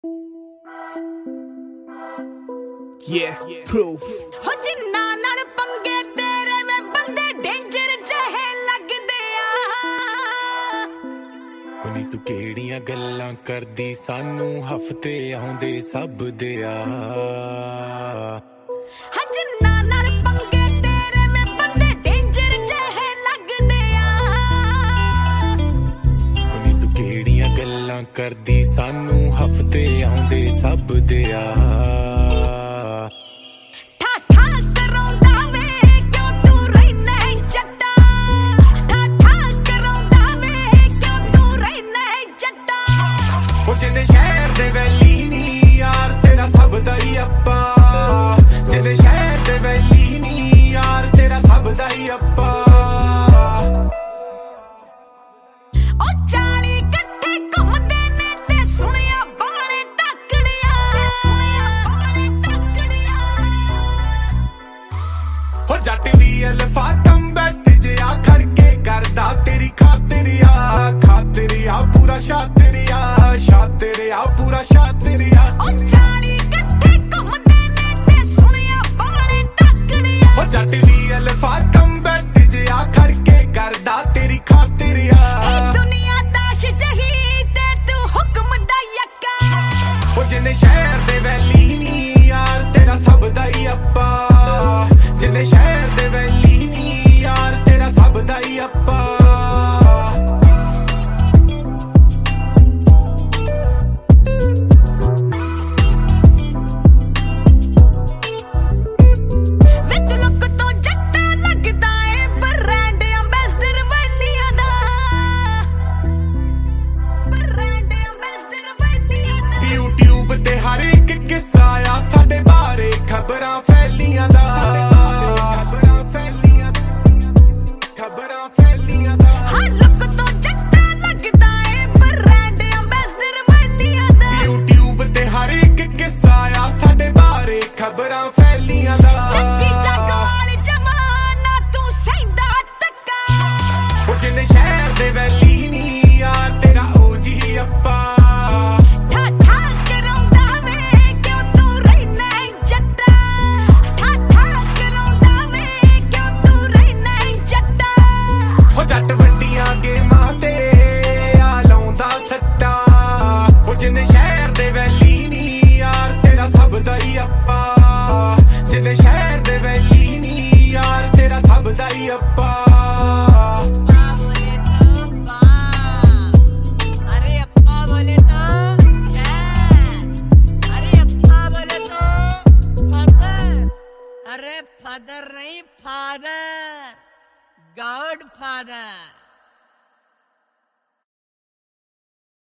Yeah, proof. हो जिन्ना नाल पंगे तेरे वे बंदे डेंजर जहे लगदे आ हुनी तू केड़ियां गल्लां करदी सानू हफ्ते आउंदे सब दे आ हो जिन्ना नाल पंगे तेरे वे बंदे डेंजर जहे लगदे आ हुनी तू केड़ियां गल्लां करदी सानू हफ्ते आउंदे सब दे आ जिन्ने शहर दे वैली नी यार तेरा सब दा ही अप्पा जिन्ने शहर दे वैली नी यार तेरा सब दा ही अप्पा ओ 40 इकट्ठे घुमदे ने ते सुनिया बाणे तकड़िया हो जट वी अल्फातम बैठ जे आ खड़के करदा तेरी खातिरिया पूरा शातिरिया पूरा शातिरिया ओ 40 इकट्ठे घुमदे ने ते सुनिया बाणे तकड़िया हो जट वी अल्फातम बैठ जे आ खड़के करदा तेरी खातिरिया दुनिया दाश जही ते तू हुक्म दा यक्का हो जिन्ने शहर दे वैली नी यार तेरा सब दा ही अप्पा जिन्ने शहर दे वैली नी यार तेरा सब दा ही अप्पा खबरां फैलियां दा हां लुक तो जट्टा लगदा ए ब्रांड एंबेसडर वालियां दा YouTube ते हर एक किस्सा आ साडे बारे खबरां फैलियां दा जग्गी जग वाली जमाना तू सैंदा तक्का ओ जिन्ने शहर दे वैली नी यार तेरा ओजी अप्पा जिन्ने शहर दे वैली नी यार तेरा सब दा ही अप्पा जिन्ने शहर दे वैली नी यार तेरा सब दा ही अप्पा अरे अप्पा बोले तो अरे अप्पा बोले तो फादर अरे फादर नहीं फादर गॉड फादर